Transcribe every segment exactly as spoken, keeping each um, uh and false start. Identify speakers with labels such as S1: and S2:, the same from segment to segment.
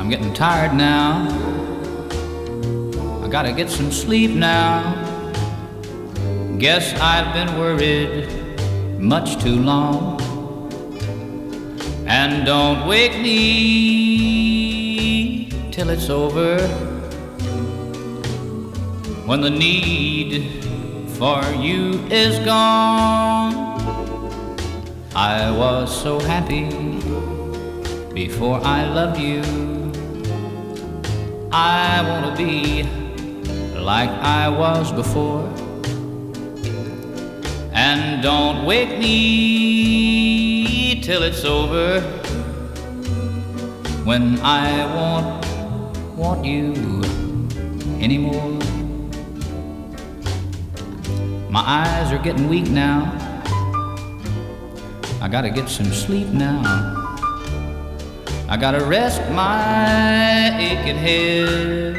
S1: I'm getting tired now. I gotta get some sleep now. Guess I've been worried much too long. And don't wake me till it's over, when the need for you is gone. I was so happy before I loved you. I wanna be like I was before. And don't wake me till it's over, when I won't want you anymore. My eyes are getting weak now. I gotta get some sleep now. I gotta rest my aching head.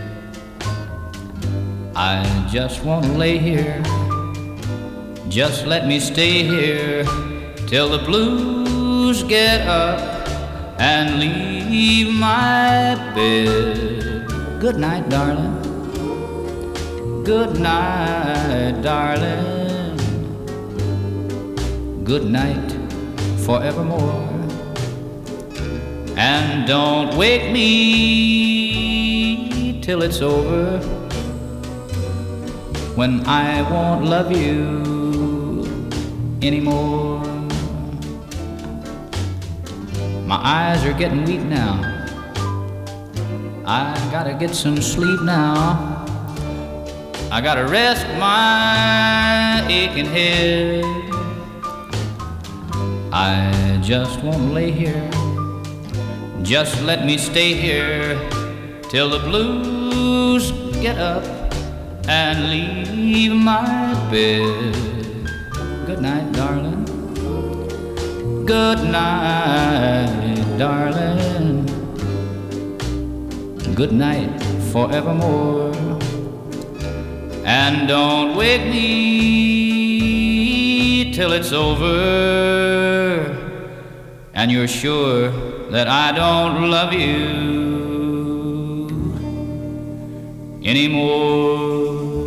S1: I just wanna lay here. Just let me stay here till the blues get up and leave my bed. Good night, darling. Good night, darling. Good night forevermore. And don't wake me till it's over, when I won't love you anymore. My eyes are getting weak now. I gotta get some sleep now. I gotta rest my aching head. I just won't lay here. Just let me stay here till the blues get up and leave my bed. Good night, darling. Good night, darling. Good night forevermore. And don't wake me till it's over, and you're sure that I don't love you anymore.